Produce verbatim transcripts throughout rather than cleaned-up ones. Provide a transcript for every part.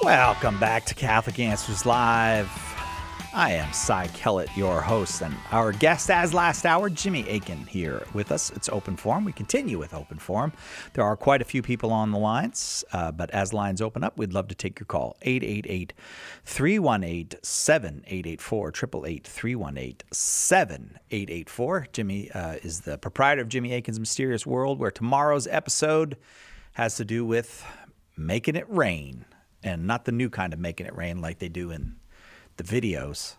Welcome back to Catholic Answers Live. I am Cy Kellett, your host, and our guest as last hour, Jimmy Akin, here with us. It's Open Forum. We continue with Open Forum. There are quite a few people on the lines, uh, but as lines open up, we'd love to take your call. eight eight eight, three one eight, seven eight eight four, eight eight eight, three one eight, seven eight eight four. Jimmy uh, is the proprietor of Jimmy Akin's Mysterious World, where tomorrow's episode has to do with making it rain, and not the new kind of making it rain like they do in the videos.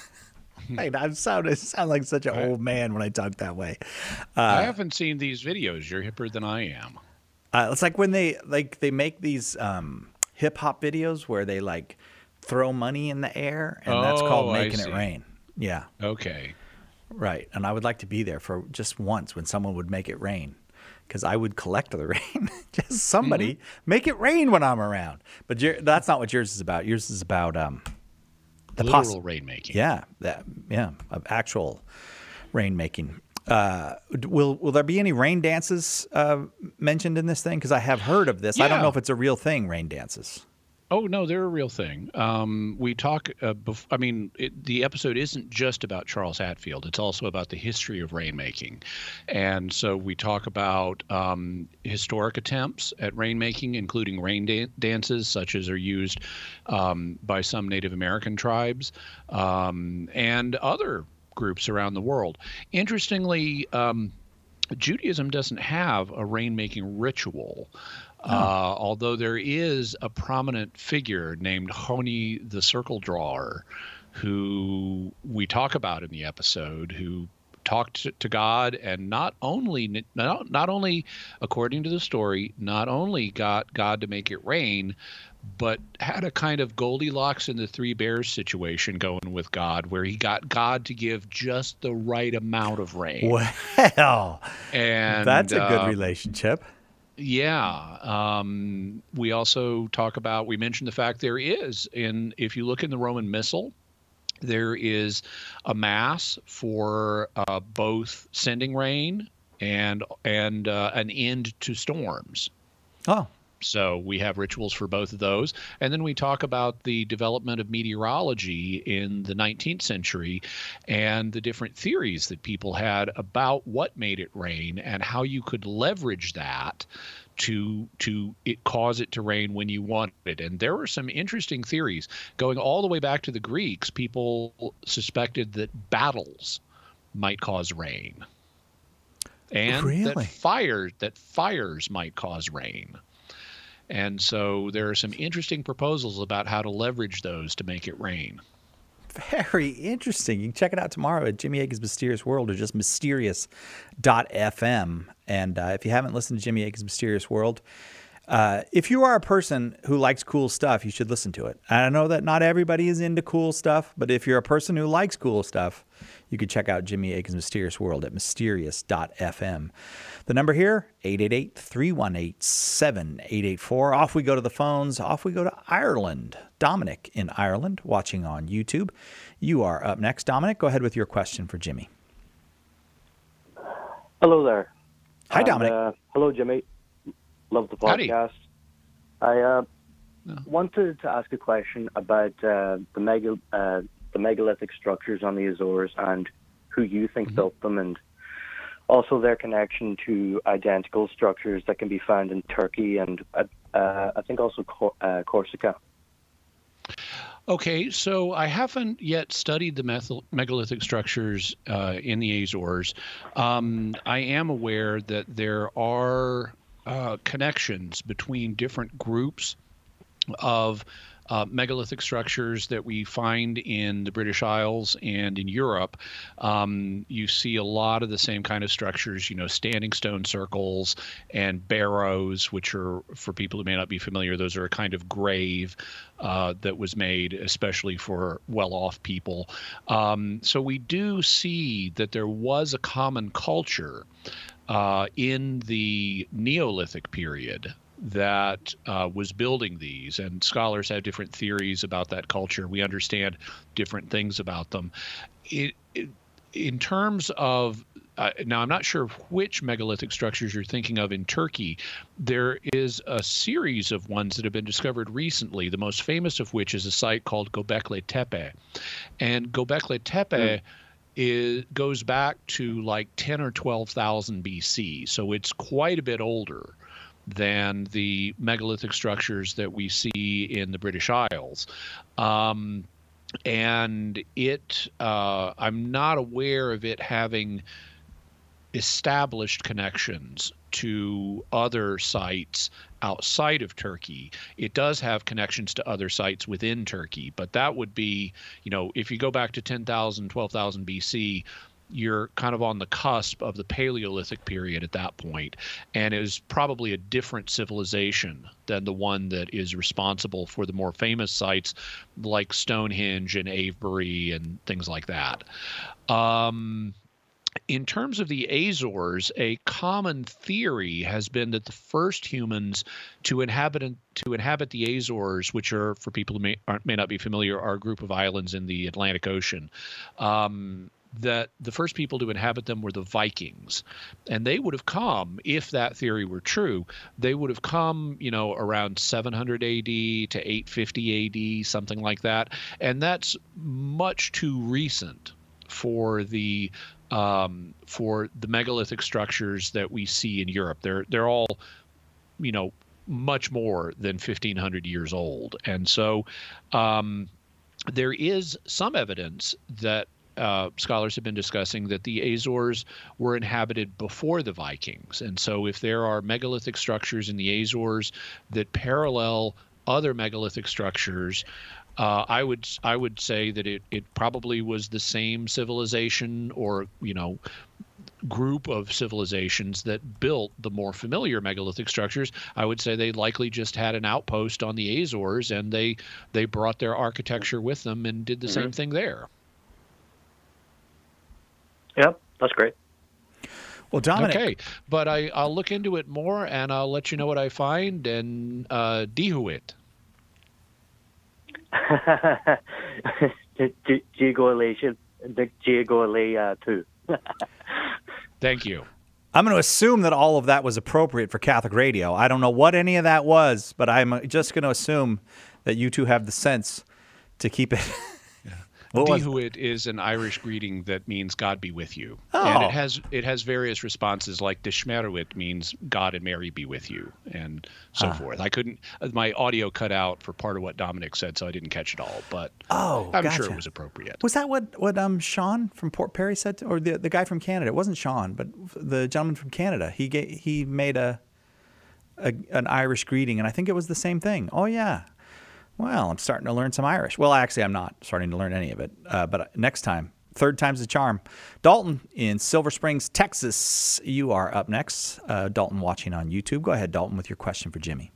Hey, I sound, I sound like such an I, old man when I talk that way. Uh, I haven't seen these videos. You're hipper than I am. Uh, it's like when they like they make these um, hip hop videos where they like throw money in the air, and oh, that's called making it rain. Yeah. Okay. Right, and I would like to be there for just once when someone would make it rain, because I would collect the rain. Just somebody mm-hmm. make it rain when I'm around. But that's not what yours is about. Yours is about um, the literal poss- rainmaking. Yeah, that, yeah, of actual rainmaking. Uh, will will there be any rain dances uh, mentioned in this thing? Because I have heard of this. Yeah. I don't know if it's a real thing. Rain dances. Oh, no, they're a real thing. Um, we talk, uh, bef- I mean, it, the episode isn't just about Charles Hatfield. It's also about the history of rainmaking. And so we talk about um, historic attempts at rainmaking, including rain dan- dances, such as are used um, by some Native American tribes um, and other groups around the world. Interestingly, um, Judaism doesn't have a rainmaking ritual. Uh, although there is a prominent figure named Honi the Circle Drawer, who we talk about in the episode, who talked to God and not only, not, not only, according to the story, not only got God to make it rain, but had a kind of Goldilocks and the Three Bears situation going with God, where he got God to give just the right amount of rain. Well, and that's a good uh, relationship. Yeah. Um, we also talk about, we mentioned the fact there is, in if you look in the Roman Missal, there is a mass for uh, both sending rain and and uh, an end to storms. Oh. So we have rituals for both of those. And then we talk about the development of meteorology in the nineteenth century and the different theories that people had about what made it rain and how you could leverage that to to it cause it to rain when you want it. And there were some interesting theories going all the way back to the Greeks. People suspected that battles might cause rain, and really? that fire that fires might cause rain. And so there are some interesting proposals about how to leverage those to make it rain. Very interesting. You can check it out tomorrow at Jimmy Akin's Mysterious World, or just mysterious dot f m. And uh, if you haven't listened to Jimmy Akin's Mysterious World, uh, if you are a person who likes cool stuff, you should listen to it. I know that not everybody is into cool stuff, but if you're a person who likes cool stuff, you could check out Jimmy Akin's Mysterious World at mysterious dot f m. The number here, eight eight eight, three one eight, seven eight eight four. Off we go to the phones. Off we go to Ireland. Dominic in Ireland, watching on YouTube. You are up next. Dominic, go ahead with your question for Jimmy. Hello there. Hi, and, Dominic. Uh, hello, Jimmy. Love the podcast. Howdy. I uh, no. wanted to ask a question about uh, the, mega, uh, the megalithic structures on the Azores and who you think Mm-hmm. built them, and also their connection to identical structures that can be found in Turkey and uh, uh, I think also Cor- uh, Corsica. Okay, so I haven't yet studied the method- megalithic structures uh, in the Azores. Um, I am aware that there are uh, connections between different groups of uh, megalithic structures that we find in the British Isles and in Europe. Um, you see a lot of the same kind of structures, you know, standing stone circles and barrows, which are, for people who may not be familiar, those are a kind of grave uh, that was made especially for well-off people. Um, so we do see that there was a common culture uh, in the Neolithic period that uh, was building these, and scholars have different theories about that culture. We understand different things about them. It, it, in terms of uh, now I'm not sure which megalithic structures you're thinking of in Turkey. There is a series of ones that have been discovered recently, the most famous of which is a site called Göbekli Tepe. And Göbekli Tepe mm. is, goes back to like ten or twelve thousand B C, so it's quite a bit older than the megalithic structures that we see in the British Isles. Um, and it, uh, I'm not aware of it having established connections to other sites outside of Turkey. It does have connections to other sites within Turkey, but that would be, you know, if you go back to ten thousand, twelve thousand B C, you're kind of on the cusp of the Paleolithic period at that point, and it is probably a different civilization than the one that is responsible for the more famous sites like Stonehenge and Avebury and things like that. Um, in terms of the Azores, a common theory has been that the first humans to inhabit to inhabit the Azores, which are, for people who may, aren't, may not be familiar, are a group of islands in the Atlantic Ocean. Um, that the first people to inhabit them were the Vikings. And they would have come, if that theory were true, they would have come, you know, around seven hundred A D to eight fifty A D, something like that. And that's much too recent for the um, for the megalithic structures that we see in Europe. They're they're all, you know, much more than fifteen hundred years old. And so um, there is some evidence that Uh, scholars have been discussing that the Azores were inhabited before the Vikings. And so if there are megalithic structures in the Azores that parallel other megalithic structures, uh, I would I would say that it, it probably was the same civilization or, you know, group of civilizations that built the more familiar megalithic structures. I would say they likely just had an outpost on the Azores, and they, they brought their architecture with them and did the mm-hmm. same thing there. Yep, that's great. Well, Dominic. Okay, but I, I'll look into it more, and I'll let you know what I find, and uh, Dihuit. Geogolation, the Geogolay too. Thank you. I'm going to assume that all of that was appropriate for Catholic radio. I don't know what any of that was, but I'm just going to assume that you two have the sense to keep it. Dihuit is an Irish greeting that means God be with you. Oh. And it has it has various responses, like Dishmeruit means God and Mary be with you, and so ah. forth. I couldn't, my audio cut out for part of what Dominic said, so I didn't catch it all, but oh, I'm gotcha. sure it was appropriate. Was that what, what um Sean from Port Perry said, to, or the the guy from Canada? It wasn't Sean, but the gentleman from Canada. He gave, he made a, a an Irish greeting, and I think it was the same thing. Oh, yeah. Well, I'm starting to learn some Irish. Well, actually, I'm not starting to learn any of it. Uh, but next time, third time's the charm. Dalton in Silver Springs, Texas, you are up next. Uh, Dalton watching on YouTube. Go ahead, Dalton, with your question for Jimmy.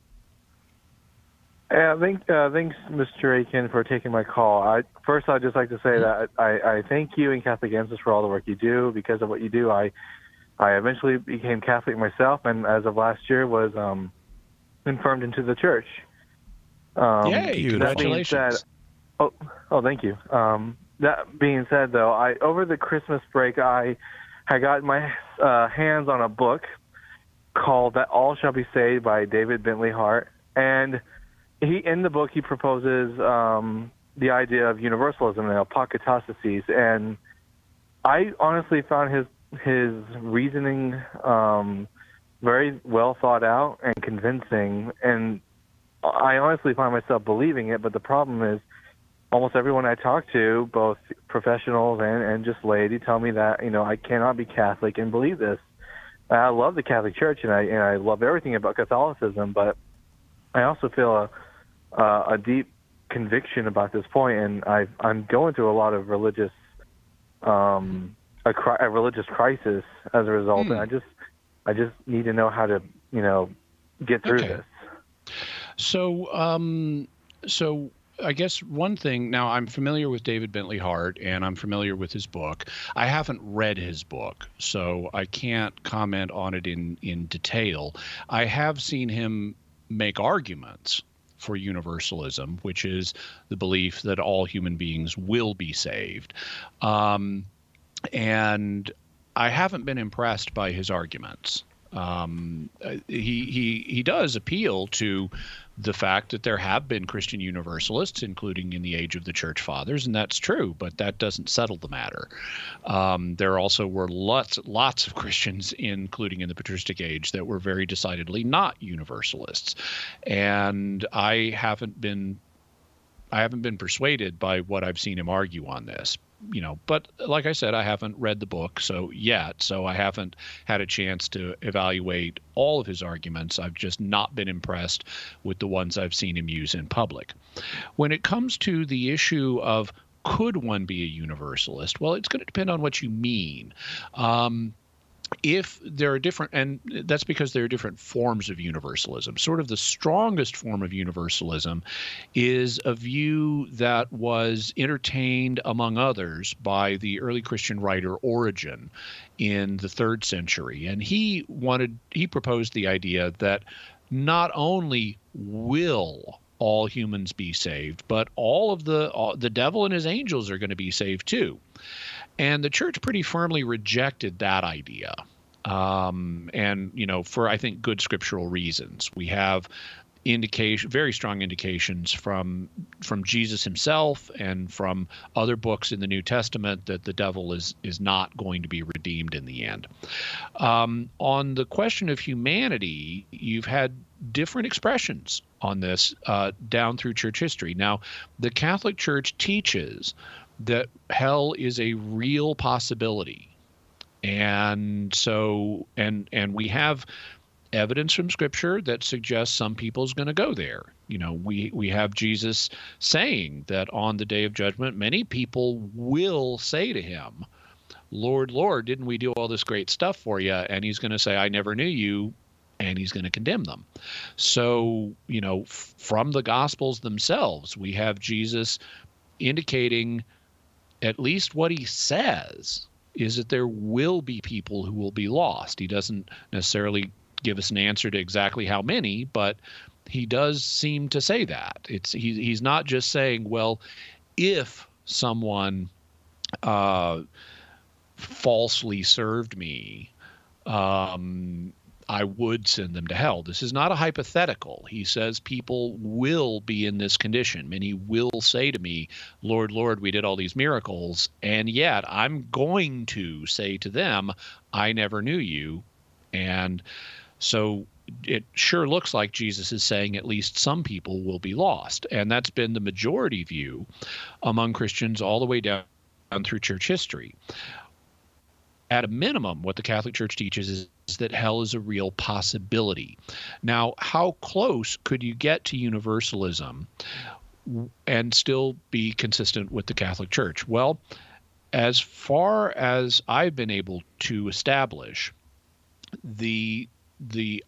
Yeah, thank, uh, thanks, Mister Akin, for taking my call. I, first, I'd just like to say that I, I thank you and Catholic Answers for all the work you do. Because of what you do, I I eventually became Catholic myself, and as of last year was um, confirmed into the church. Um, Yay! Congratulations. Said, oh, oh, thank you. Um, that being said, though, I over the Christmas break, I I got my uh, hands on a book called "That All Shall Be Saved" by David Bentley Hart, and he in the book he proposes um, the idea of universalism and apokatastasis, and I honestly found his his reasoning um, very well thought out and convincing, and I honestly find myself believing it, but the problem is almost everyone I talk to, both professionals and, and just laity, tell me that, you know, I cannot be Catholic and believe this. I love the Catholic Church, and I and I love everything about Catholicism, but I also feel a, uh, a deep conviction about this point, and I, I'm going through a lot of religious, um, a, a religious crisis as a result, mm. and I just, I just need to know how to, you know, get through okay. this. So, um, so I guess one thing, now I'm familiar with David Bentley Hart, and I'm familiar with his book. I haven't read his book, so I can't comment on it in, in detail. I have seen him make arguments for universalism, which is the belief that all human beings will be saved. Um, and I haven't been impressed by his arguments. Um, he he he does appeal to the fact that there have been Christian Universalists, including in the age of the Church Fathers, and that's true, but that doesn't settle the matter. Um, there also were lots lots of Christians, including in the patristic age, that were very decidedly not Universalists, and I haven't been I haven't been persuaded by what I've seen him argue on this. You know, but like I said, I haven't read the book so yet, so I haven't had a chance to evaluate all of his arguments. I've just not been impressed with the ones I've seen him use in public. When it comes to the issue of could one be a Universalist, well, it's going to depend on what you mean. Um, If there are different, and that's because there are different forms of universalism. Sort of the strongest form of universalism is a view that was entertained, among others, by the early Christian writer Origen in the third century. And he wanted, he proposed the idea that not only will all humans be saved, but all of the, all, the devil and his angels are going to be saved too. And the church pretty firmly rejected that idea. Um, and, you know, for, I think, good scriptural reasons. We have indication, very strong indications from from Jesus himself and from other books in the New Testament that the devil is is not going to be redeemed in the end. Um, on the question of humanity, you've had different expressions on this uh, down through church history. Now, the Catholic Church teaches that hell is a real possibility. And so, and and we have evidence from Scripture that suggests some people's going to go there. You know, we, we have Jesus saying that on the day of judgment, many people will say to him, Lord, Lord, didn't we do all this great stuff for you? And he's going to say, I never knew you. And he's going to condemn them. So, you know, f- from the Gospels themselves, we have Jesus indicating at least what he says is that there will be people who will be lost. He doesn't necessarily give us an answer to exactly how many, but he does seem to say that. It's he, he's not just saying, well, if someone uh, falsely served me, um, I would send them to hell. This is not a hypothetical. He says people will be in this condition. Many will say to me, Lord, Lord, we did all these miracles, and yet I'm going to say to them, I never knew you. And so it sure looks like Jesus is saying at least some people will be lost. And that's been the majority view among Christians all the way down, down through church history. At a minimum, what the Catholic Church teaches is, is that hell is a real possibility. Now, how close could you get to universalism and still be consistent with the Catholic Church? Well, as far as I've been able to establish, the the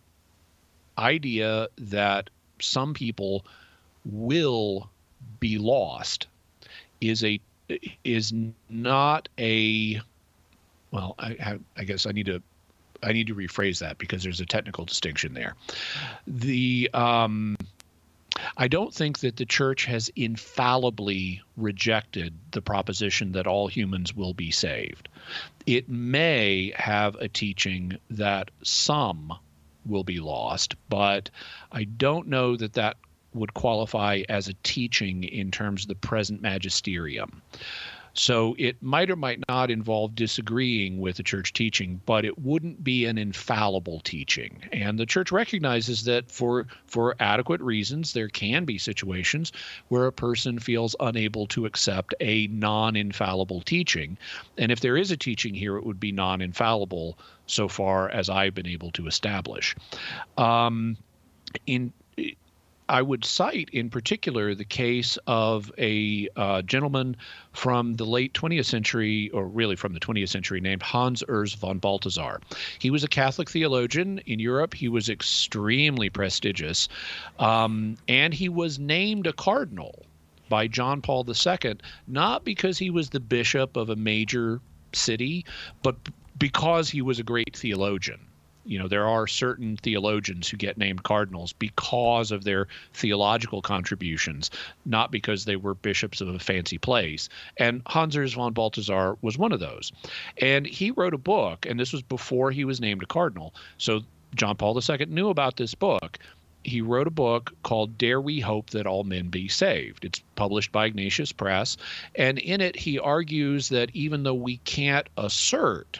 idea that some people will be lost is a is not a well, I, I guess I need to I need to rephrase that because there's a technical distinction there. The um, I don't think that the church has infallibly rejected the proposition that all humans will be saved. It may have a teaching that some will be lost, but I don't know that that would qualify as a teaching in terms of the present magisterium. So it might or might not involve disagreeing with the church teaching, but it wouldn't be an infallible teaching. And the church recognizes that for for adequate reasons, there can be situations where a person feels unable to accept a non-infallible teaching. And if there is a teaching here, it would be non-infallible so far as I've been able to establish. Um, in I would cite in particular the case of a uh, gentleman from the late twentieth century, or really from the twentieth century, named Hans Urs von Balthasar. He was a Catholic theologian in Europe. He was extremely prestigious, um, and he was named a cardinal by John Paul the Second, not because he was the bishop of a major city, but because he was a great theologian. You know, there are certain theologians who get named cardinals because of their theological contributions, not because they were bishops of a fancy place. And Hans Urs von Balthasar was one of those. And he wrote a book, and this was before he was named a cardinal. So John Paul the Second knew about this book. He wrote a book called Dare We Hope That All Men Be Saved. It's published by Ignatius Press. And in it, he argues that even though we can't assert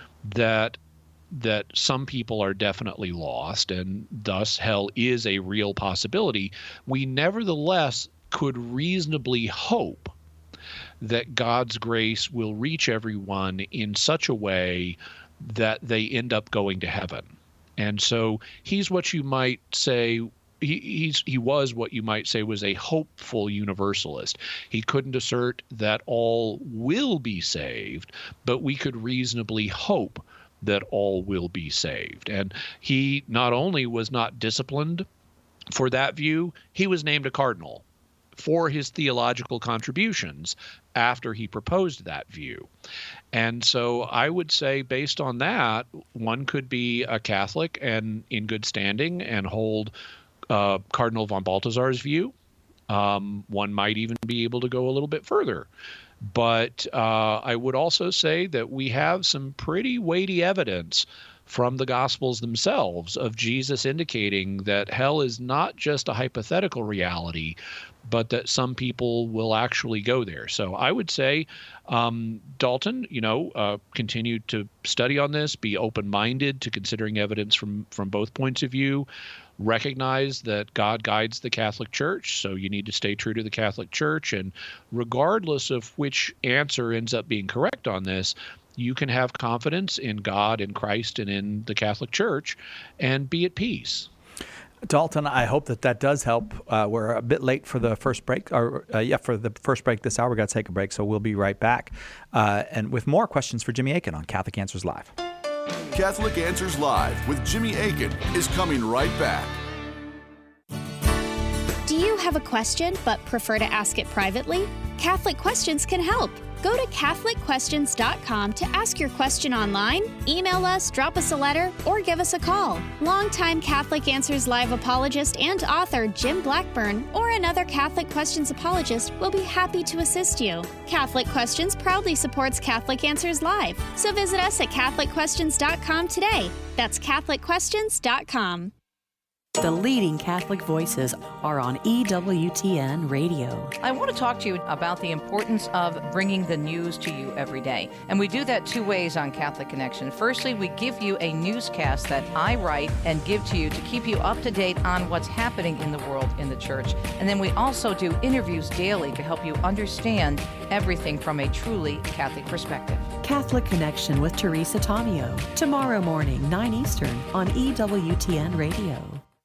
that that some people are definitely lost and thus hell is a real possibility, we nevertheless could reasonably hope that God's grace will reach everyone in such a way that they end up going to heaven. And so he's what you might say, he, he's, he was what you might say was a hopeful universalist. He couldn't assert that all will be saved, but we could reasonably hope that all will be saved. And he not only was not disciplined for that view, he was named a cardinal for his theological contributions after he proposed that view. And so I would say, based on that, one could be a Catholic and in good standing and hold uh, Cardinal von Balthasar's view. Um, one might even be able to go a little bit further. But uh, I would also say that we have some pretty weighty evidence from the Gospels themselves of Jesus indicating that hell is not just a hypothetical reality, but that some people will actually go there. So I would say, um, Dalton, you know, uh, continue to study on this, be open-minded to considering evidence from, from both points of view, recognize that God guides the Catholic Church, so you need to stay true to the Catholic Church. And regardless of which answer ends up being correct on this, you can have confidence in God, in Christ, and in the Catholic Church, and be at peace. Dalton, I hope that that does help. Uh, we're a bit late for the first break, or uh, yeah, for the first break this hour. We've got to take a break, so we'll be right back. Uh, and with more questions for Jimmy Akin on Catholic Answers Live. Catholic Answers Live with Jimmy Akin is coming right back. Do you have a question but prefer to ask it privately? Catholic Questions can help. Go to Catholic Questions dot com to ask your question online, email us, drop us a letter, or give us a call. Longtime Catholic Answers Live apologist and author Jim Blackburn or another Catholic Questions apologist will be happy to assist you. Catholic Questions proudly supports Catholic Answers Live, so visit us at Catholic Questions dot com today. That's Catholic Questions dot com. The leading Catholic voices are on E W T N Radio. I want to talk to you about the importance of bringing the news to you every day. And we do that two ways on Catholic Connection. Firstly, we give you a newscast that I write and give to you to keep you up to date on what's happening in the world, in the church. And then we also do interviews daily to help you understand everything from a truly Catholic perspective. Catholic Connection with Teresa Tomeo. Tomorrow morning, nine Eastern on E W T N Radio.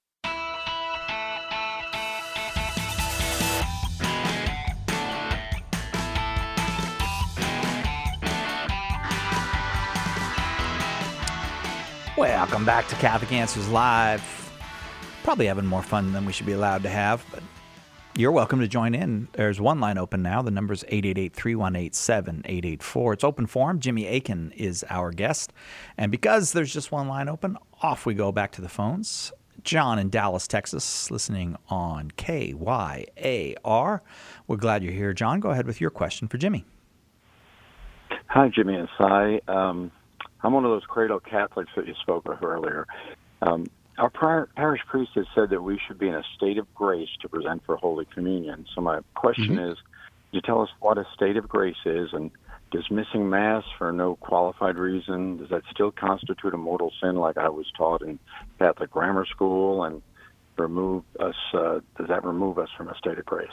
Welcome back to Catholic Answers Live. Probably having more fun than we should be allowed to have, but you're welcome to join in. There's one line open now. The number's eight eight eight, three one eight, seven eight eight four. It's open forum. Jimmy Akin is our guest. And because there's just one line open, off we go back to the phones. John in Dallas, Texas, listening on K Y A R. We're glad you're here, John. Go ahead with your question for Jimmy. Hi, Jimmy and Cy. Um, I'm one of those cradle Catholics that you spoke of earlier. Um, our prior, parish priest has said that we should be in a state of grace to present for Holy Communion. So my question mm-hmm. is, could you tell us what a state of grace is, and does missing Mass for no qualified reason, does that still constitute a mortal sin like I was taught in Catholic grammar school, and remove us? Uh, does that remove us from a state of grace?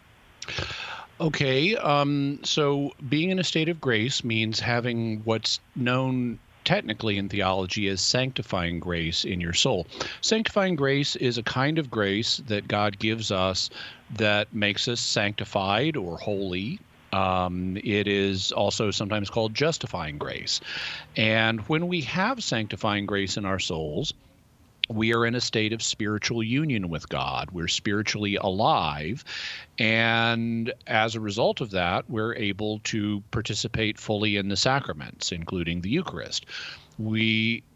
Okay, um, so being in a state of grace means having what's known technically in theology as sanctifying grace in your soul. Sanctifying grace is a kind of grace that God gives us that makes us sanctified or holy. Um, it is also sometimes called justifying grace. And when we have sanctifying grace in our souls, we are in a state of spiritual union with God. We're spiritually alive. And as a result of that, we're able to participate fully in the sacraments, including the Eucharist. We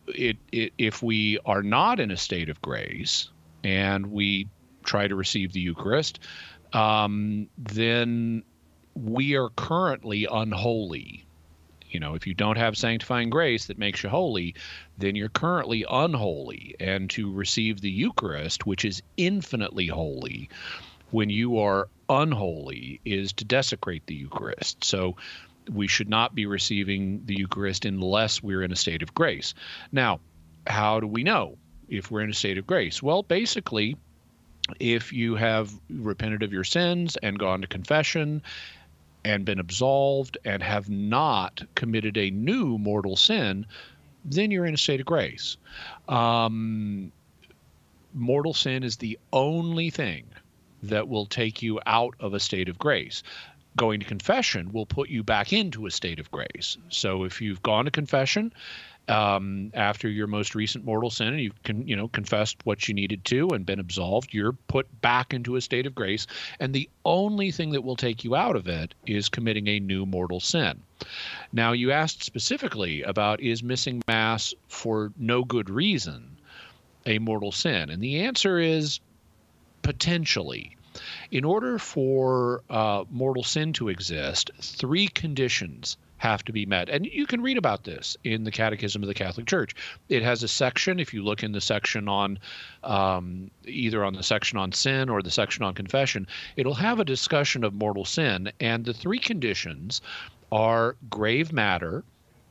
it, it if we are not in a state of grace and we try to receive the Eucharist, um, then we are currently unholy. You know, if you don't have sanctifying grace that makes you holy, then you're currently unholy. And to receive the Eucharist, which is infinitely holy, when you are unholy, is to desecrate the Eucharist. So we should not be receiving the Eucharist unless we're in a state of grace. Now, how do we know if we're in a state of grace? Well, basically, if you have repented of your sins and gone to confession and been absolved and have not committed a new mortal sin, then you're in a state of grace. Um, mortal sin is the only thing that will take you out of a state of grace. Going to confession will put you back into a state of grace. So if you've gone to confession um, after your most recent mortal sin and you've con- you know confessed what you needed to and been absolved, you're put back into a state of grace. And the only thing that will take you out of it is committing a new mortal sin. Now, you asked specifically about, is missing Mass for no good reason a mortal sin? And the answer is potentially. In order for uh, mortal sin to exist, three conditions have to be met. And you can read about this in the Catechism of the Catholic Church. It has a section, if you look in the section on, um, either on the section on sin or the section on confession, it'll have a discussion of mortal sin. And the three conditions are grave matter,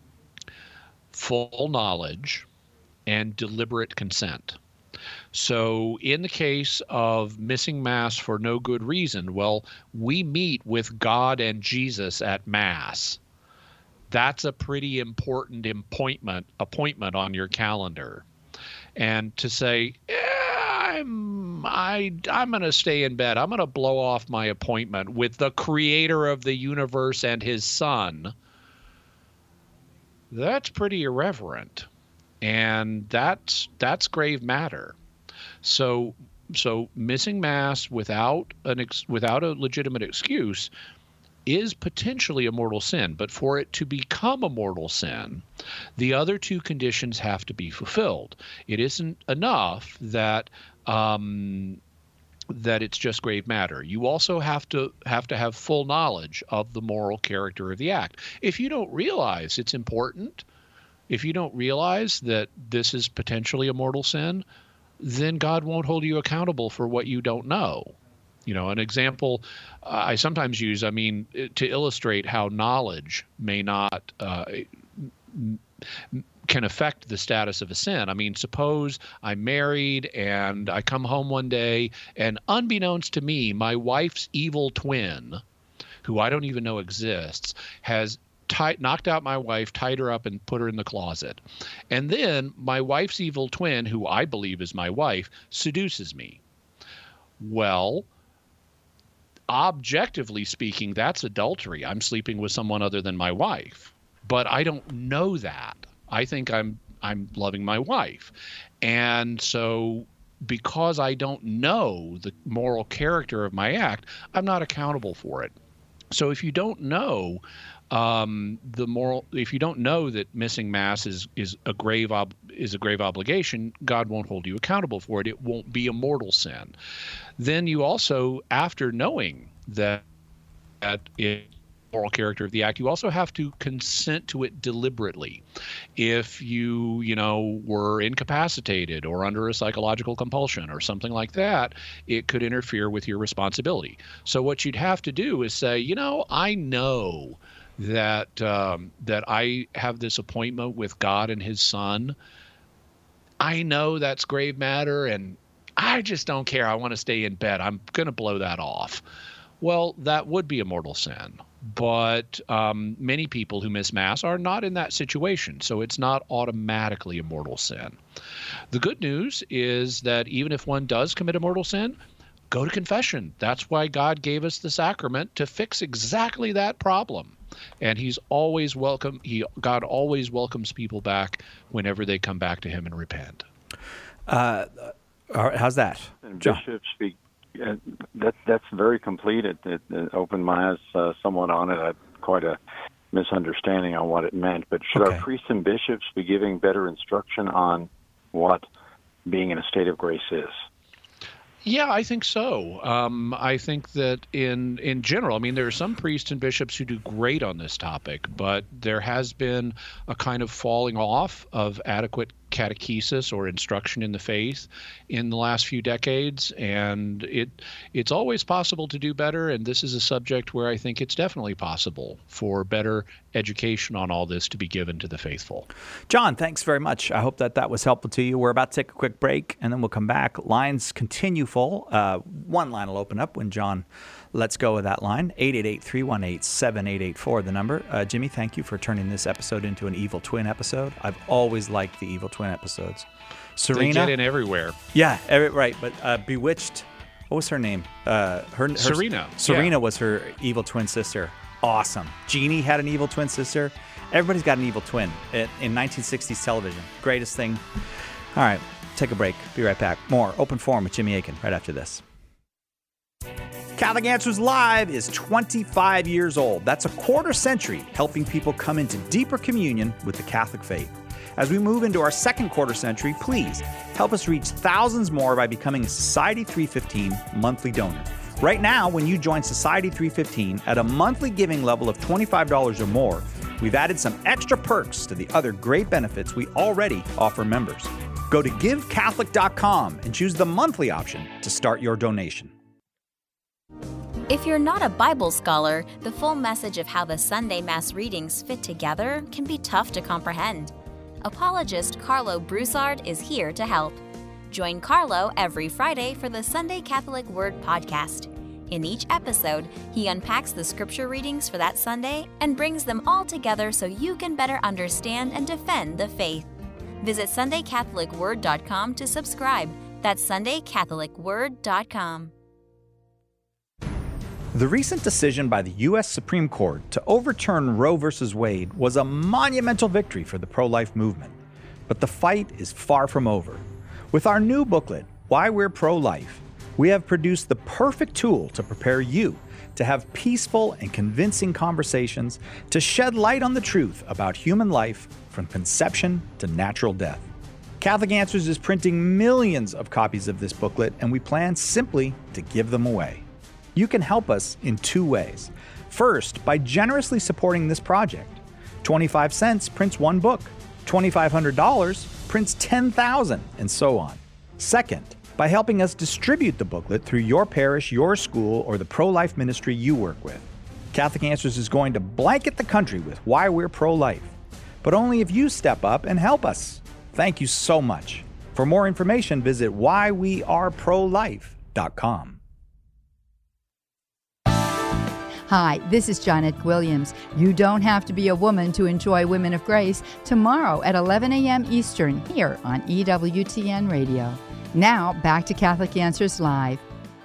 full knowledge, and deliberate consent. So in the case of missing Mass for no good reason, well, we meet with God and Jesus at Mass. That's a pretty important appointment appointment on your calendar. And to say, eh, I'm I I'm going to stay in bed. I'm going to blow off my appointment with the creator of the universe and his son. That's pretty irreverent. And that's that's grave matter. So so missing Mass without an ex, without a legitimate excuse is potentially a mortal sin. But for it to become a mortal sin, the other two conditions have to be fulfilled. It isn't enough that um, that it's just grave matter. You also have to have to have full knowledge of the moral character of the act. If you don't realize it's important, if you don't realize that this is potentially a mortal sin, then God won't hold you accountable for what you don't know. You know, an example uh, I sometimes use, I mean, to illustrate how knowledge may not uh, can affect the status of a sin. I mean, suppose I'm married and I come home one day and unbeknownst to me, my wife's evil twin, who I don't even know exists, has Tied, knocked out my wife, tied her up, and put her in the closet. And then my wife's evil twin, who I believe is my wife, seduces me. Well, objectively speaking, that's adultery. I'm sleeping with someone other than my wife. But I don't know that. I think I'm I'm loving my wife. And so because I don't know the moral character of my act, I'm not accountable for it. So if you don't know Um, the moral, if you don't know that missing Mass is is a grave ob, is a grave obligation, God won't hold you accountable for it. It won't be a mortal sin. Then you also, after knowing that that is moral character of the act, you also have to consent to it deliberately. If you, you know, were incapacitated or under a psychological compulsion or something like that, it could interfere with your responsibility. So what you'd have to do is say, you know, I know that um, that I have this appointment with God and his son. I know that's grave matter, and I just don't care. I want to stay in bed. I'm going to blow that off. Well, that would be a mortal sin. But um, many people who miss Mass are not in that situation, so it's not automatically a mortal sin. The good news is that even if one does commit a mortal sin, go to confession. That's why God gave us the sacrament, to fix exactly that problem. And he's always welcome. He God always welcomes people back whenever they come back to him and repent. Uh, all right, how's that, and John? Bishop speak. Uh, that that's very complete. It, it, it opened my eyes uh, somewhat on it. I had quite a misunderstanding on what it meant. But should Okay. our priests and bishops be giving better instruction on what being in a state of grace is? Yeah, I think so. Um, I think that in in general, I mean, there are some priests and bishops who do great on this topic, but there has been a kind of falling off of adequate catechesis or instruction in the faith in the last few decades, and it it's always possible to do better, and this is a subject where I think it's definitely possible for better education on all this to be given to the faithful. John, thanks very much. I hope that that was helpful to you. We're about to take a quick break, and then we'll come back. Lines continue full. Uh, one line will open up when John lets go of that line. eight eight eight, three one eight, seven eight eight four, the number. Uh, Jimmy, thank you for turning this episode into an Evil Twin episode. I've always liked the Evil Twin episodes. Serena. They get in everywhere. Yeah, every, right. But uh, Bewitched, what was her name? Uh, her, her Serena. Serena Yeah. was her evil twin sister. Awesome. Jeannie had an evil twin sister. Everybody's got an evil twin in, in nineteen sixties television. Greatest thing. All right, take a break. Be right back. More Open Forum with Jimmy Akin right after this. Catholic Answers Live is twenty-five years old. That's a quarter century helping people come into deeper communion with the Catholic faith. As we move into our second quarter century, please help us reach thousands more by becoming a Society three fifteen monthly donor. Right now, when you join Society three fifteen at a monthly giving level of twenty-five dollars or more, we've added some extra perks to the other great benefits we already offer members. Go to give catholic dot com and choose the monthly option to start your donation. If you're not a Bible scholar, the full message of how the Sunday Mass readings fit together can be tough to comprehend. Apologist Carlo Broussard is here to help. Join Carlo every Friday for the Sunday Catholic Word podcast. In each episode, he unpacks the scripture readings for that Sunday and brings them all together so you can better understand and defend the faith. Visit sunday catholic word dot com to subscribe. That's sunday catholic word dot com. The recent decision by the U S Supreme Court to overturn Roe versus Wade was a monumental victory for the pro-life movement. But the fight is far from over. With our new booklet, Why We're Pro-Life, we have produced the perfect tool to prepare you to have peaceful and convincing conversations to shed light on the truth about human life from conception to natural death. Catholic Answers is printing millions of copies of this booklet, and we plan simply to give them away. You can help us in two ways. First, by generously supporting this project. twenty-five cents prints one book. twenty-five hundred dollars prints ten thousand, and so on. Second, by helping us distribute the booklet through your parish, your school, or the pro-life ministry you work with. Catholic Answers is going to blanket the country with why we're pro-life, but only if you step up and help us. Thank you so much. For more information, visit why we are pro life dot com. Hi, this is Janet Williams. You don't have to be a woman to enjoy Women of Grace tomorrow at eleven a.m. Eastern here on E W T N Radio. Now, back to Catholic Answers Live.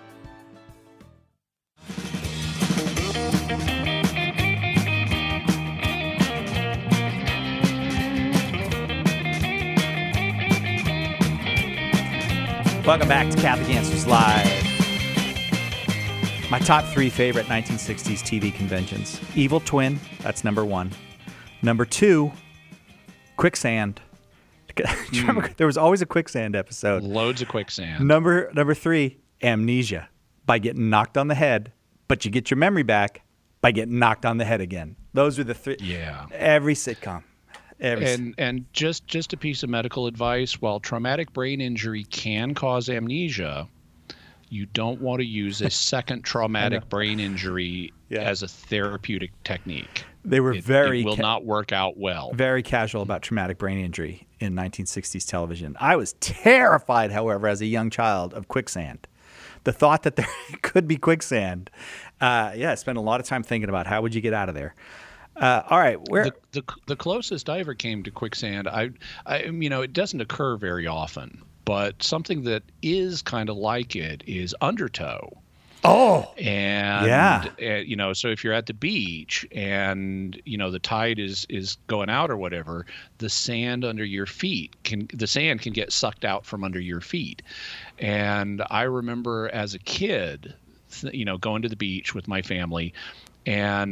Welcome back to Catholic Answers Live. My top three favorite nineteen sixties T V conventions. Evil Twin, that's number one. Number two, Quicksand. Do you remember? There was always a Quicksand episode. Loads of quicksand. Number number three, Amnesia. By getting knocked on the head, but you get your memory back by getting knocked on the head again. Those are the three. Yeah. Every sitcom. Every and and just just a piece of medical advice: while traumatic brain injury can cause amnesia, you don't want to use a second traumatic brain injury yeah. as a therapeutic technique. They were it, very it will ca- not work out well. Very casual about traumatic brain injury in nineteen sixties television. I was terrified, however, as a young child of quicksand. The thought that there could be quicksand. Uh, yeah, I spent a lot of time thinking about how would you get out of there. Uh, all right, where the, the the closest I ever came to quicksand, I, I you know, it doesn't occur very often, but something that is kind of like it is undertow. Oh, and yeah, uh, you know, so if you're at the beach and you know the tide is is going out or whatever, the sand under your feet can the sand can get sucked out from under your feet. And I remember as a kid, you know, going to the beach with my family, and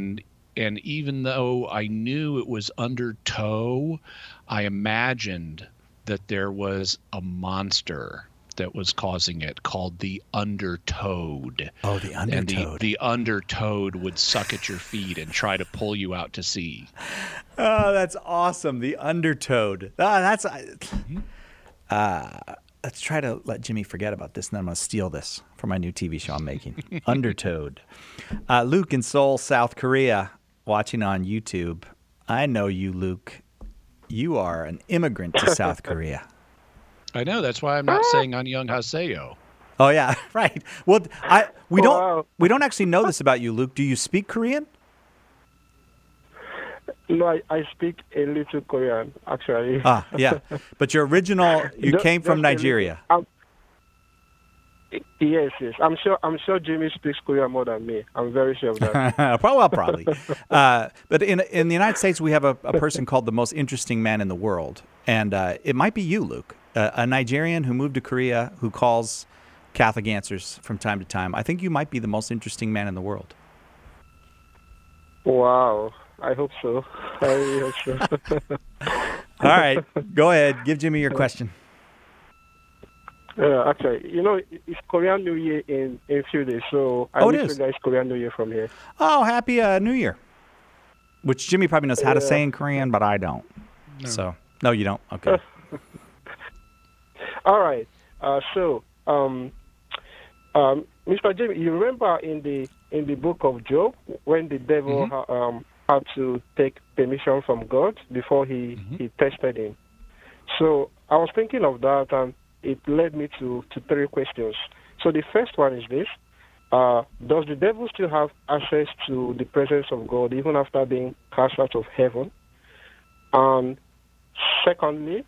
and even though I knew it was undertow, I imagined that there was a monster that was causing it called the undertoad. Oh, the undertoad. And the, the undertoad would suck at your feet and try to pull you out to sea. Oh, that's awesome. The undertoad. Ah, that's. Uh, let's try to let Jimmy forget about this, and then I'm going to steal this for my new T V show I'm making. Undertoad. Uh, Luke in Seoul, South Korea, watching on YouTube. I know you, Luke. You are an immigrant to South Korea. I know. That's why I'm not saying Annyeonghaseyo. Oh yeah, right. Well, I we Oh, don't wow. we don't actually know this about you, Luke. Do you speak Korean? No, I, I speak a little Korean, actually. Ah, yeah. But your original, you Just- came from just a little. Nigeria. Um, yes, yes. I'm sure. I'm sure Jimmy speaks Korean more than me. I'm very sure of that. Probably, well, probably. Uh, but in in the United States, we have a, a person called the most interesting man in the world, and uh, it might be you, Luke, uh, a Nigerian who moved to Korea who calls Catholic Answers from time to time. I think you might be the most interesting man in the world. Wow. I hope so. I really hope so. All right, go ahead. Give Jimmy your question. Uh, actually, you know, it's Korean New Year in in a few days, so I Oh, it wish is. you guys Korean New Year from here. Oh, happy uh, New Year. Which Jimmy probably knows how to Yeah. say in Korean, but I don't. No. So, no, you don't. Okay. All right. Uh, so, um, um, Mister Jimmy, you remember in the in the book of Job when the devil Mhm. ha- um, had to take permission from God before he, Mhm. he tested him. So I was thinking of that, and it led me to, to three questions. So the first one is this. Uh, does the devil still have access to the presence of God even after being cast out of heaven? And secondly,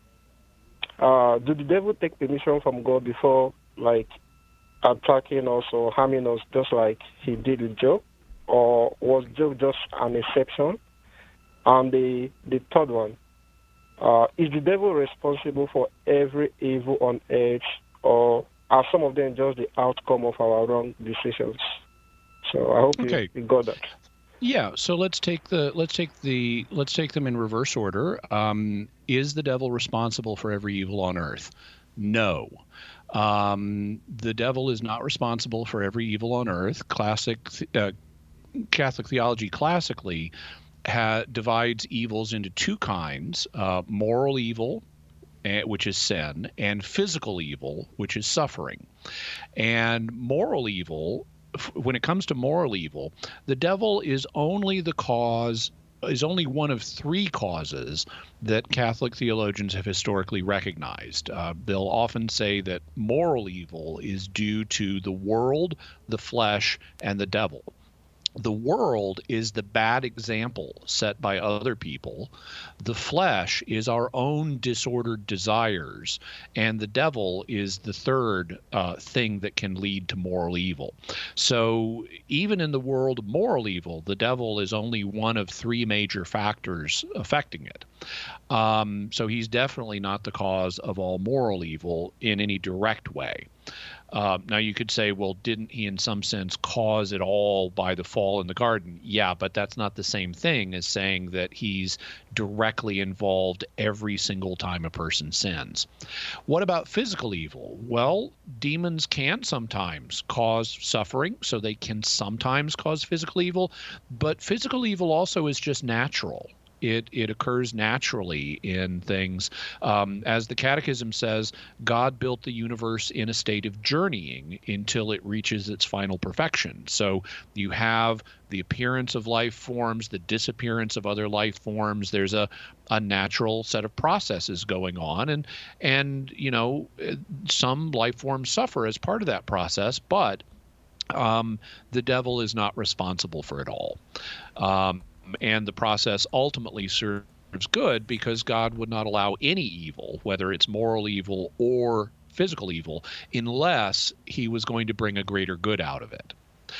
uh, do the devil take permission from God before, like, attacking us or harming us, just like he did with Job? Or was Job just an exception? And the the third one, uh, is the devil responsible for every evil on earth, or are some of them just the outcome of our wrong decisions? So I hope Okay. you, you got that. Yeah, so let's take the let's take the let's take them in reverse order. Um, is the devil responsible for every evil on earth? No. Um, the devil is not responsible for every evil on earth. Classic uh, Catholic theology classically ha- divides evils into two kinds: uh, moral evil, eh, which is sin, and physical evil, which is suffering. And moral evil, when it comes to moral evil, the devil is only the cause, is only one of three causes that Catholic theologians have historically recognized. Uh, they'll often say that moral evil is due to the world, the flesh, and the devil. The world is the bad example set by other people. The flesh is our own disordered desires. And the devil is the third uh, thing that can lead to moral evil. So even in the world of moral evil, the devil is only one of three major factors affecting it. Um, so he's definitely not the cause of all moral evil in any direct way. Uh, now, you could say, well, didn't he in some sense cause it all by the fall in the garden? Yeah, but that's not the same thing as saying that he's directly involved every single time a person sins. What about physical evil? Well, demons can sometimes cause suffering, so they can sometimes cause physical evil, but physical evil also is just natural. It it occurs naturally in things. Um, as the Catechism says, God built the universe in a state of journeying until it reaches its final perfection. So you have the appearance of life forms, the disappearance of other life forms. There's a, a natural set of processes going on. And, and, you know, some life forms suffer as part of that process, but um, the devil is not responsible for it all. Um, And the process ultimately serves good because God would not allow any evil, whether it's moral evil or physical evil, unless he was going to bring a greater good out of it.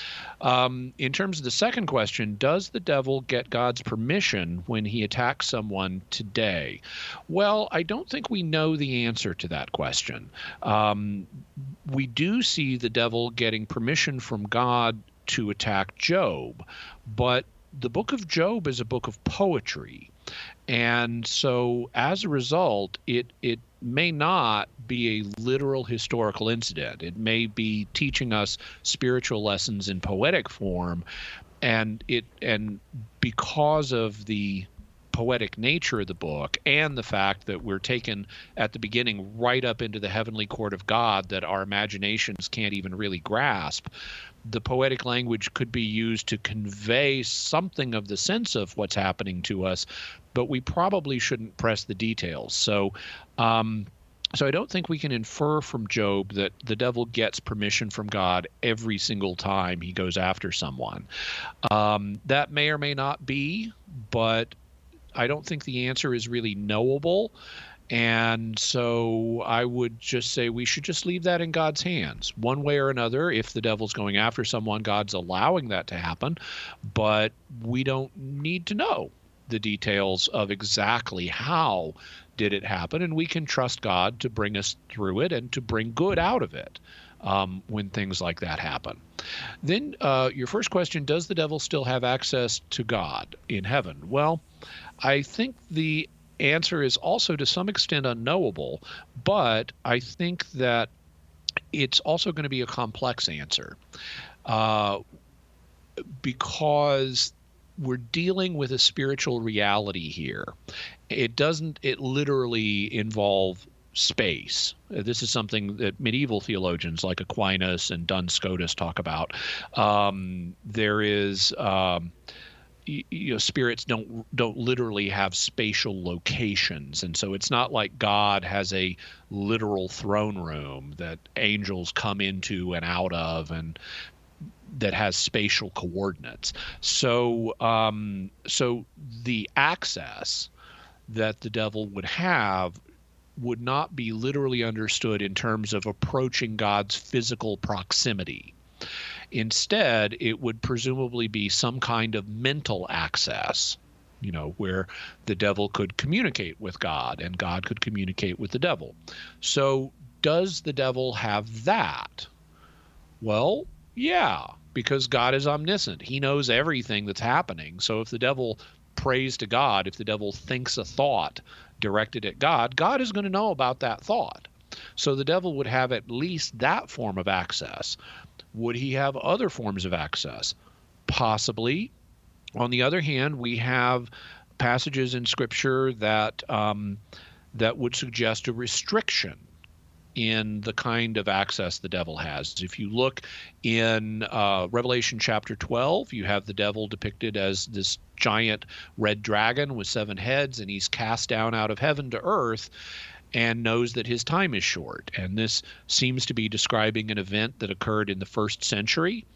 Um, in terms of the second question, does the devil get God's permission when he attacks someone today? Well, I don't think we know the answer to that question. Um, we do see the devil getting permission from God to attack Job, but the book of Job is a book of poetry. And so as a result, it it may not be a literal historical incident. It may be teaching us spiritual lessons in poetic form. And it and because of the poetic nature of the book and the fact that we're taken at the beginning right up into the heavenly court of God that our imaginations can't even really grasp, the poetic language could be used to convey something of the sense of what's happening to us, but we probably shouldn't press the details. So, um, so I don't think we can infer from Job that the devil gets permission from God every single time he goes after someone. Um, that may or may not be, but I don't think the answer is really knowable. And so I would just say we should just leave that in God's hands. One way or another, if the devil's going after someone, God's allowing that to happen. But we don't need to know the details of exactly how did it happen. And we can trust God to bring us through it and to bring good out of it um, when things like that happen. Then uh, your first question, does the devil still have access to God in heaven? Well, I think the answer is also to some extent unknowable, but I think that it's also going to be a complex answer uh, because we're dealing with a spiritual reality here. It doesn't, it literally involve space. This is something that medieval theologians like Aquinas and Duns Scotus talk about. Um, there is... Um, You know, spirits don't don't literally have spatial locations, and so it's not like God has a literal throne room that angels come into and out of, and that has spatial coordinates. So, um, so the access that the devil would have would not be literally understood in terms of approaching God's physical proximity. Instead, it would presumably be some kind of mental access, you know, where the devil could communicate with God and God could communicate with the devil. So does the devil have that? Well, yeah, because God is omniscient. He knows everything that's happening. So if the devil prays to God, if the devil thinks a thought directed at God, God is going to know about that thought. So the devil would have at least that form of access. Would he have other forms of access? Possibly. On the other hand, we have passages in Scripture that um, that would suggest a restriction in the kind of access the devil has. If you look in uh, Revelation chapter twelve, you have the devil depicted as this giant red dragon with seven heads, and he's cast down out of heaven to earth and knows that his time is short. And this seems to be describing an event that occurred in the first century.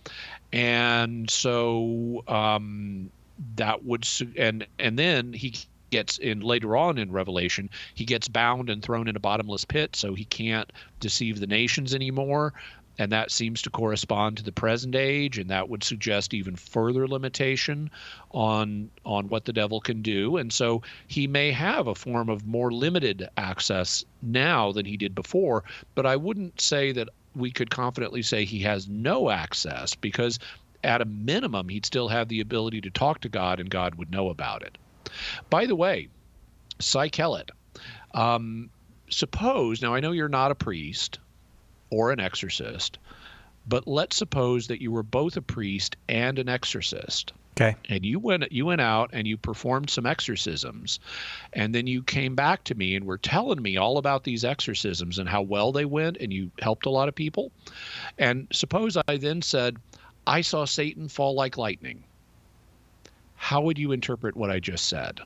And so um, that would, and and then he gets in later on in Revelation, he gets bound and thrown in a bottomless pit, so he can't deceive the nations anymore. And that seems to correspond to the present age, and that would suggest even further limitation on on what the devil can do. And so he may have a form of more limited access now than he did before, but I wouldn't say that we could confidently say he has no access, because at a minimum, he'd still have the ability to talk to God, and God would know about it. By the way, Cy Kellett, um, suppose, now I know you're not a priest or an exorcist, but let's suppose that you were both a priest and an exorcist. Okay. And you went you went out and you performed some exorcisms, and then you came back to me and were telling me all about these exorcisms and how well they went, and you helped a lot of people. And suppose I then said, I saw Satan fall like lightning. How would you interpret what I just said?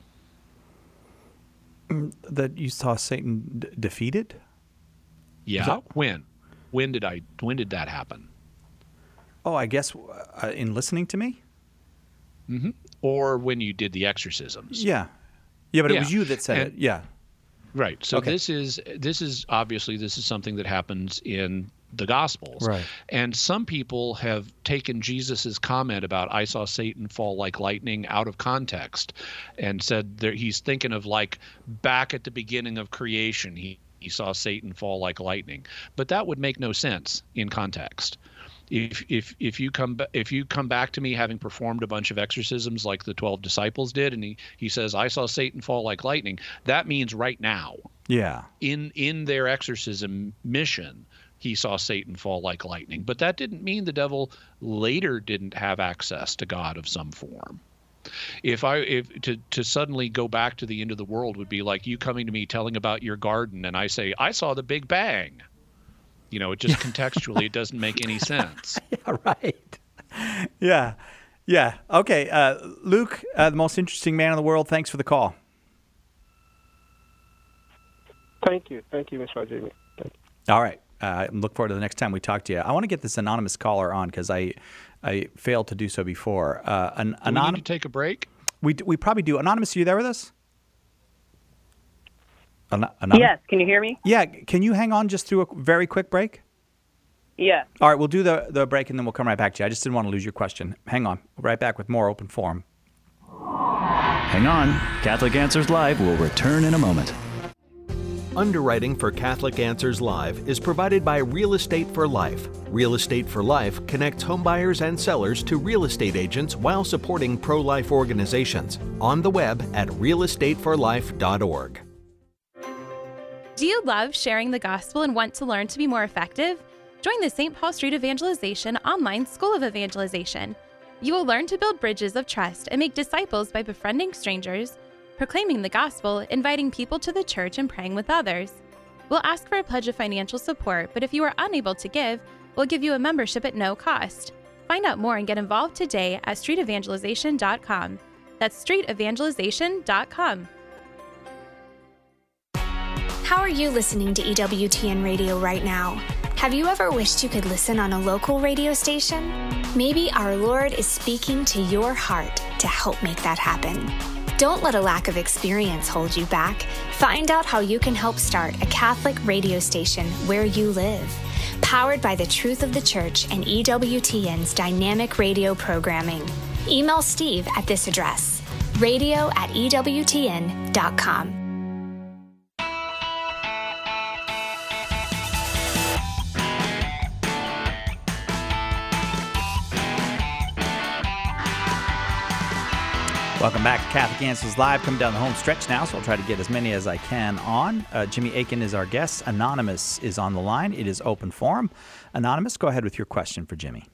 That you saw Satan d- defeated? Yeah. That- when? When did I? When did that happen? Oh, I guess uh, in listening to me? Mm-hmm. Or when you did the exorcisms? Yeah. Yeah, but it Yeah. was you that said And- it. Yeah. Right. So Okay. this is this is obviously this is something that happens in the Gospels. Right. And some people have taken Jesus's comment about I saw Satan fall like lightning out of context and said that he's thinking of like back at the beginning of creation, he, he saw Satan fall like lightning. But that would make no sense in context. If if if you come if you come back to me having performed a bunch of exorcisms like the twelve disciples did, and he, he says, I saw Satan fall like lightning, that means right now. Yeah. In in their exorcism mission, he saw Satan fall like lightning. But that didn't mean the devil later didn't have access to God of some form. If I if to to suddenly go back to the end of the world would be like you coming to me telling about your garden, and I say, I saw the Big Bang. You know, it just contextually, it doesn't make any sense. Yeah, right. Yeah. Yeah. Okay. Uh, Luke, uh, the most interesting man in the world, thanks for the call. Thank you. Thank you, Mister Jimmy. Thank you. All right. Uh, look forward to the next time we talk to you. I want to get this anonymous caller on because I I failed to do so before. Uh, an, do we anon- need to take a break? We, we probably do. Anonymous, are you there with us? Anonymous? Yes, can you hear me? Yeah, can you hang on just through a very quick break? Yeah. All right, we'll do the, the break and then we'll come right back to you. I just didn't want to lose your question. Hang on. We'll be right back with more Open Forum. Hang on. Catholic Answers Live will return in a moment. Underwriting for Catholic Answers Live is provided by Real Estate for Life. Real Estate for Life connects homebuyers and sellers to real estate agents while supporting pro-life organizations. On the web at real estate for life dot org. Do you love sharing the gospel and want to learn to be more effective? Join the Saint Paul Street Evangelization online School of Evangelization. You will learn to build bridges of trust and make disciples by befriending strangers, proclaiming the gospel, inviting people to the church, and praying with others. We'll ask for a pledge of financial support, but if you are unable to give, we'll give you a membership at no cost. Find out more and get involved today at street evangelization dot com. That's street evangelization dot com. How are you listening to E W T N Radio right now? Have you ever wished you could listen on a local radio station? Maybe our Lord is speaking to your heart to help make that happen. Don't let a lack of experience hold you back. Find out how you can help start a Catholic radio station where you live. Powered by the truth of the church and E W T N's dynamic radio programming. Email Steve at this address, radio at E W T N dot com. Welcome back to Catholic Answers Live. Coming down the home stretch now, so I'll try to get as many as I can on. Uh, Jimmy Akin is our guest. Anonymous is on the line. It is open forum. Anonymous, go ahead with your question for Jimmy.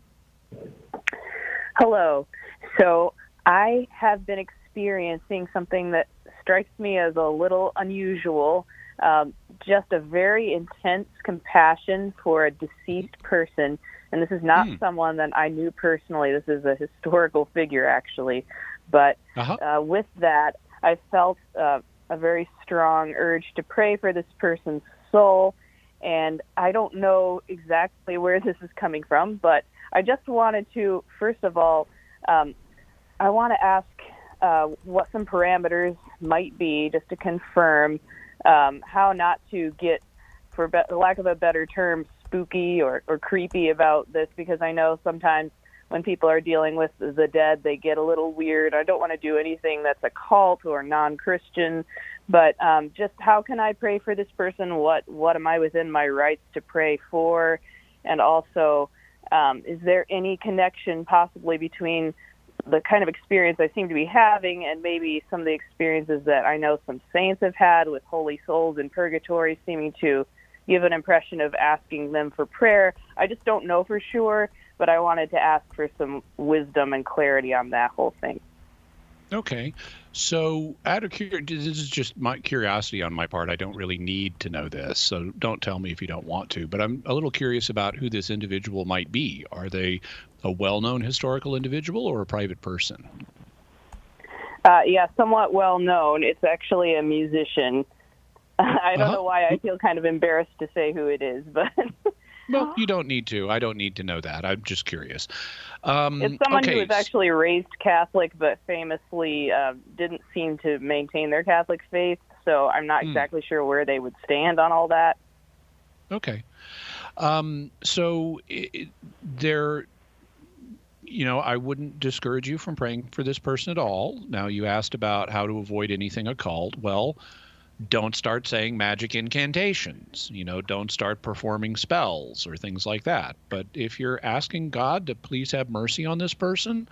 Hello. So I have been experiencing something that strikes me as a little unusual, um, just a very intense compassion for a deceased person. And this is not mm. someone that I knew personally. This is a historical figure, actually. But uh-huh. uh, with that, I felt uh, a very strong urge to pray for this person's soul. And I don't know exactly where this is coming from, but I just wanted to, first of all, um, I want to ask uh, what some parameters might be, just to confirm um, how not to get, for be- lack of a better term, spooky or, or creepy about this, because I know sometimes when people are dealing with the dead, they get a little weird. I don't want to do anything that's a cult or non-Christian, but um, just how can I pray for this person? What what am I within my rights to pray for? And also, um, is there any connection possibly between the kind of experience I seem to be having and maybe some of the experiences that I know some saints have had with holy souls in purgatory, seeming to give an impression of asking them for prayer? I just don't know for sure, but I wanted to ask for some wisdom and clarity on that whole thing. Okay. So out of curiosity, this is just my curiosity on my part. I don't really need to know this, so don't tell me if you don't want to. But I'm a little curious about who this individual might be. Are they a well-known historical individual or a private person? Uh, yeah, somewhat well-known. It's actually a musician. I don't uh-huh. know why I feel kind of embarrassed to say who it is, but... Well, you don't need to. I don't need to know that. I'm just curious. Um, it's someone okay. who was actually raised Catholic, but famously uh, didn't seem to maintain their Catholic faith, so I'm not mm. exactly sure where they would stand on all that. Okay. Um, so it, it, there, you know, I wouldn't discourage you from praying for this person at all. Now, you asked about how to avoid anything occult. Well, don't start saying magic incantations. You know, don't start performing spells or things like that. But if you're asking God to please have mercy on this person,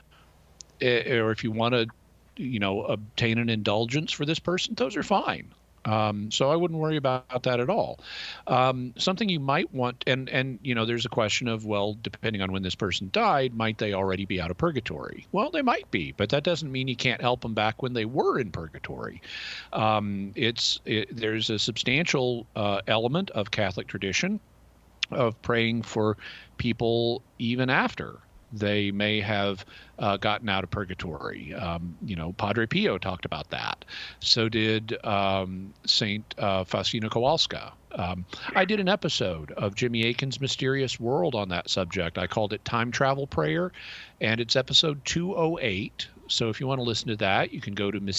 or if you want to, you know, obtain an indulgence for this person, those are fine. Um, so I wouldn't worry about that at all. Um, something you might want, and, and, you know, there's a question of, well, depending on when this person died, might they already be out of purgatory? Well, they might be, but that doesn't mean you can't help them back when they were in purgatory. Um, it's, it, there's a substantial uh, element of Catholic tradition of praying for people even after they may have uh, gotten out of purgatory. Um, you know, Padre Pio talked about that. So did um, Saint uh, Faustina Kowalska. Um, I did an episode of Jimmy Akin's Mysterious World on that subject. I called it Time Travel Prayer, and it's episode two oh eight. So if you want to listen to that, you can go to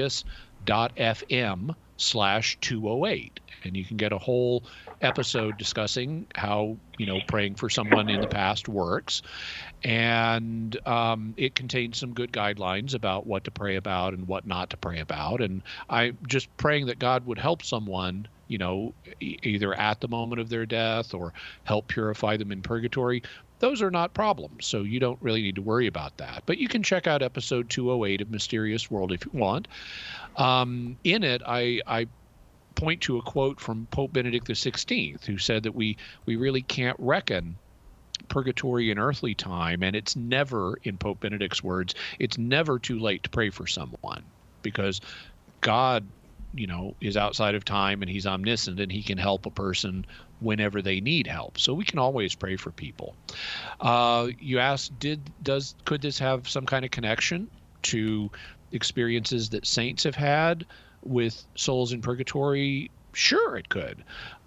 mysterious.fm slash 208, and you can get a whole episode discussing how, you know, praying for someone in the past works. And um, it contains some good guidelines about what to pray about and what not to pray about. And I'm just praying that God would help someone, you know, e- either at the moment of their death or help purify them in purgatory. Those are not problems, so you don't really need to worry about that. But you can check out episode two oh eight of Mysterious World if you want. Um, in it, I, I point to a quote from Pope Benedict the sixteenth, who said that we, we really can't reckon purgatory in earthly time, and it's never, in Pope Benedict's words, it's never too late to pray for someone, because God, you know, is outside of time and he's omniscient, and he can help a person whenever they need help. So we can always pray for people. Uh, you asked, did does could this have some kind of connection to experiences that saints have had with souls in purgatory? Sure, it could.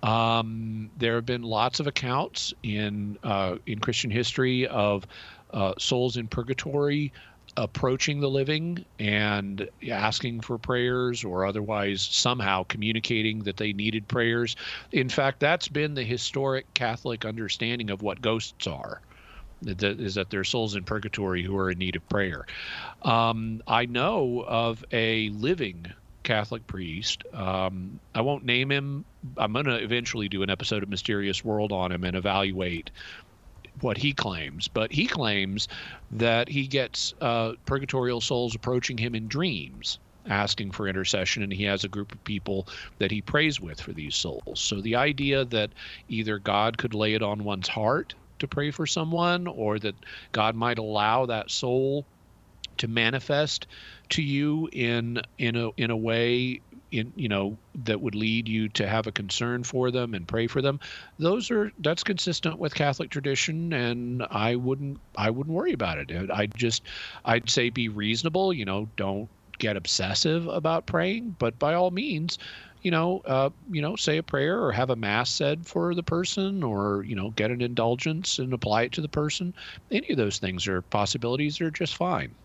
Um, there have been lots of accounts in uh, in Christian history of uh, souls in purgatory approaching the living and asking for prayers, or otherwise somehow communicating that they needed prayers. In fact, that's been the historic Catholic understanding of what ghosts are. That is that there are souls in purgatory who are in need of prayer. Um, I know of a living Catholic priest. Um, I won't name him. I'm going to eventually do an episode of Mysterious World on him and evaluate what he claims. But he claims that he gets uh, purgatorial souls approaching him in dreams, asking for intercession, and he has a group of people that he prays with for these souls. So the idea that either God could lay it on one's heart to pray for someone, or that God might allow that soul to manifest to you in in a in a way in you know that would lead you to have a concern for them and pray for them, those are that's consistent with Catholic tradition, and I wouldn't I wouldn't worry about it. I'd just I'd say be reasonable. You know, don't get obsessive about praying, but by all means, you know, uh, you know, say a prayer or have a mass said for the person, or, you know, get an indulgence and apply it to the person. Any of those things are possibilities that are just fine.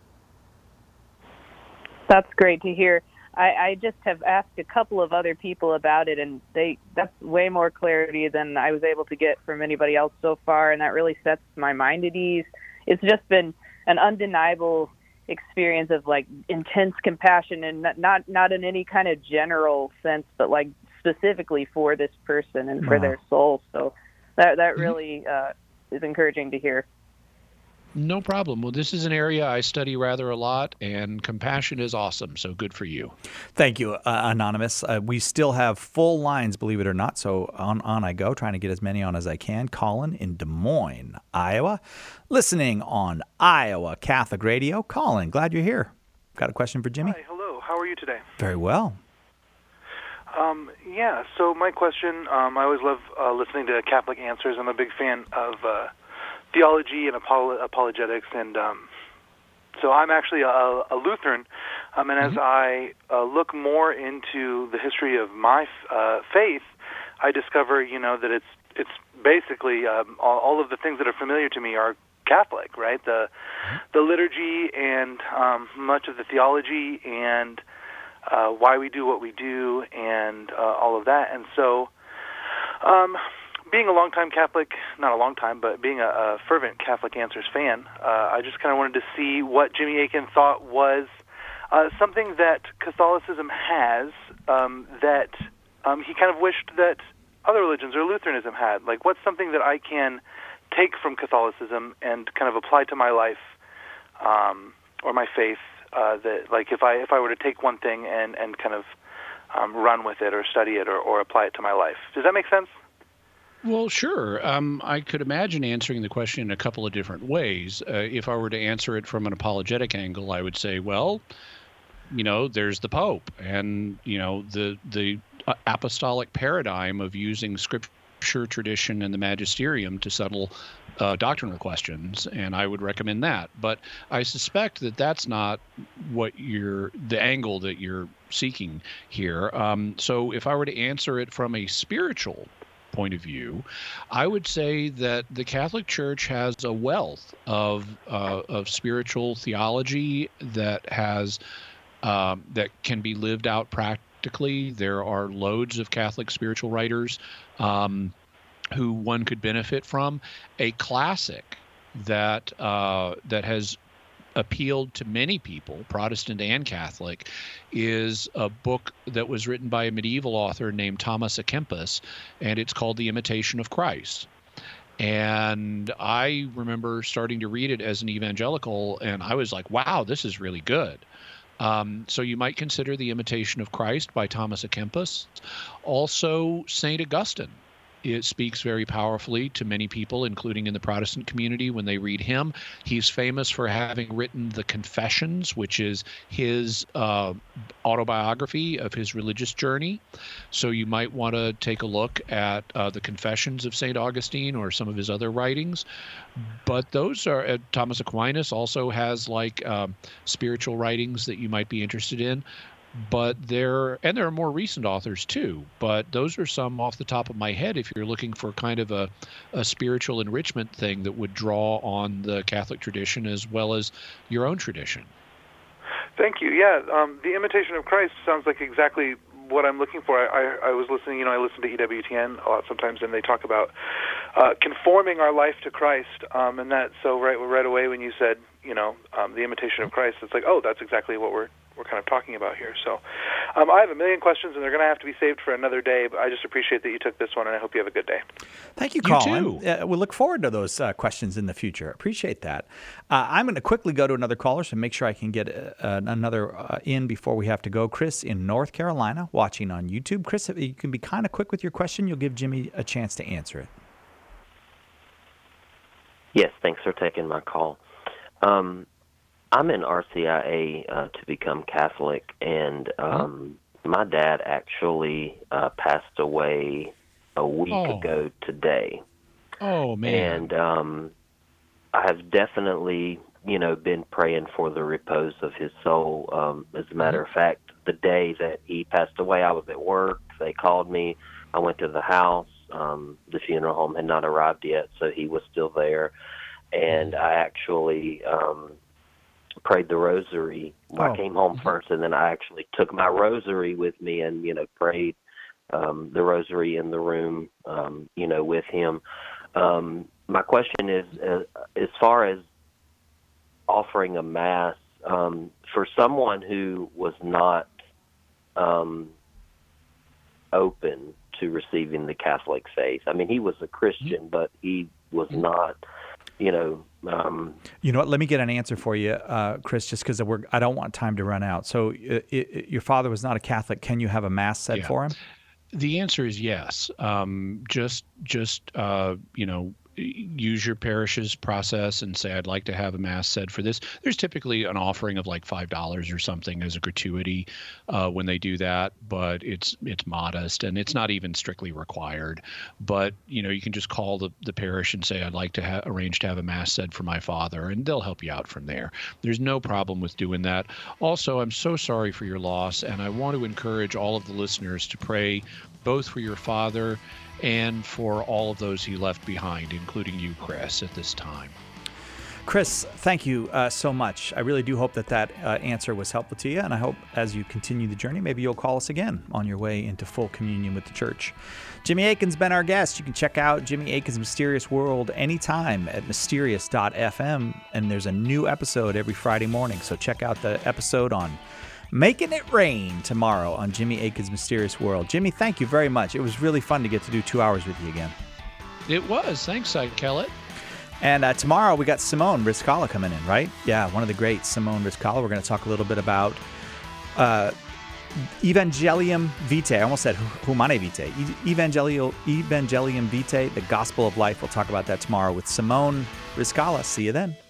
That's great to hear. I, I just have asked a couple of other people about it, and they that's way more clarity than I was able to get from anybody else so far, and that really sets my mind at ease. It's just been an undeniable experience of like intense compassion, and not not, not in any kind of general sense, but like specifically for this person and for wow. their soul. So that that really uh, is encouraging to hear. No problem. Well, this is an area I study rather a lot, and compassion is awesome. So good for you. Thank you, uh, Anonymous. Uh, we still have full lines, believe it or not. So on, on I go, trying to get as many on as I can. Colin in Des Moines, Iowa, listening on Iowa Catholic Radio. Colin, glad you're here. Got a question for Jimmy? Hi, hello. How are you today? Very well. Um, yeah, so my question, um, I always love uh, listening to Catholic Answers. I'm a big fan of uh, theology and apolo- apologetics, and um, so I'm actually a, a Lutheran, um, and as mm-hmm. I uh, look more into the history of my uh, faith, I discover, you know, that it's it's basically um, all, all of the things that are familiar to me are Catholic, right? The mm-hmm. the liturgy and um, much of the theology and uh, why we do what we do and uh, all of that, and so. Um, Being a longtime Catholic, not a long time, but being a, a fervent Catholic Answers fan, uh, I just kind of wanted to see what Jimmy Akin thought was uh, something that Catholicism has um, that um, he kind of wished that other religions or Lutheranism had. Like, what's something that I can take from Catholicism and kind of apply to my life um, or my faith? Uh, that, like, if I if I were to take one thing and and kind of um, run with it or study it or, or apply it to my life. Does that make sense? Well, sure. Um, I could imagine answering the question in a couple of different ways. Uh, if I were to answer it from an apologetic angle, I would say, well, you know, there's the Pope and, you know, the the apostolic paradigm of using scripture, tradition, and the magisterium to settle uh, doctrinal questions, and I would recommend that. But I suspect that that's not what you're, the angle that you're seeking here. Um, so if I were to answer it from a spiritual point of view, I would say that the Catholic Church has a wealth of uh, of spiritual theology that has um, that can be lived out practically. There are loads of Catholic spiritual writers um, who one could benefit from. A classic that uh, that has appealed to many people, Protestant and Catholic, is a book that was written by a medieval author named Thomas à Kempis, and it's called The Imitation of Christ. And I remember starting to read it as an evangelical, and I was like, wow, this is really good. Um, so you might consider The Imitation of Christ by Thomas à Kempis. Also, Saint Augustine. It speaks very powerfully to many people, including in the Protestant community, when they read him. He's famous for having written the Confessions, which is his uh, autobiography of his religious journey. So you might want to take a look at uh, the Confessions of Saint Augustine or some of his other writings. But those are, uh, Thomas Aquinas also has like uh, spiritual writings that you might be interested in. But there, and there are more recent authors too, but those are some off the top of my head if you're looking for kind of a, a spiritual enrichment thing that would draw on the Catholic tradition as well as your own tradition. Thank you. Yeah, um, The Imitation of Christ sounds like exactly what I'm looking for. I, I, I was listening, you know, I listen to E W T N a lot sometimes, and they talk about uh, conforming our life to Christ, um, and that, so right, right away when you said, you know, um, The Imitation of Christ, it's like, oh, that's exactly what we're we're kind of talking about here. So um, I have a million questions, and they're going to have to be saved for another day, but I just appreciate that you took this one, and I hope you have a good day. Thank you, You Colin. too. Uh, we look forward to those uh, questions in the future. Appreciate that. Uh, I'm going to quickly go to another caller to make sure I can get uh, another uh, in before we have to go. Chris in North Carolina, watching on YouTube. Chris, if you can be kind of quick with your question, you'll give Jimmy a chance to answer it. Yes, thanks for taking my call. Um, I'm in R C I A uh, to become Catholic, and um, huh? my dad actually uh, passed away a week Oh. ago today. Oh, man. And um, I have definitely, you know, been praying for the repose of his soul. Um, as a matter of fact, the day that he passed away, I was at work. They called me. I went to the house. Um, the funeral home had not arrived yet, so he was still there. And I actually um, prayed the rosary. Well, Oh. I came home first, and then I actually took my rosary with me and, you know, prayed um, the rosary in the room, um, you know, with him. Um, my question is, uh, as far as offering a Mass, um, for someone who was not um, open to receiving the Catholic faith, I mean, he was a Christian, but he was not, you know. Um, You know what? Let me get an answer for you, uh, Chris, just because we're I don't want time to run out. So uh, i your father was not a Catholic. Can you have a Mass said Yeah. for him? The answer is yes. Um, just, just uh, you know, use your parish's process and say, I'd like to have a Mass said for this. There's typically an offering of like five dollars or something as a gratuity uh, when they do that, but it's it's modest and it's not even strictly required. But, you know, you can just call the, the parish and say, I'd like to ha- arrange to have a Mass said for my father, and they'll help you out from there. There's no problem with doing that. Also, I'm so sorry for your loss, and I want to encourage all of the listeners to pray both for your father and for all of those he left behind, including you, Chris, at this time. Chris, thank you uh, so much. I really do hope that that uh, answer was helpful to you, and I hope as you continue the journey, maybe you'll call us again on your way into full communion with the church. Jimmy Akin's been our guest. You can check out Jimmy Akin's Mysterious World anytime at mysterious dot f m, and there's a new episode every Friday morning, so check out the episode on Making It Rain tomorrow on Jimmy Akin's Mysterious World. Jimmy, thank you very much. It was really fun to get to do two hours with you again. It was. Thanks, Cy Kellett. And uh, tomorrow we got Simone Rizkala coming in, right? Yeah, one of the great Simone Rizkala. We're going to talk a little bit about uh, Evangelium Vitae. I almost said Humane Vitae. Evangelio, Evangelium Vitae, the Gospel of Life. We'll talk about that tomorrow with Simone Rizkala. See you then.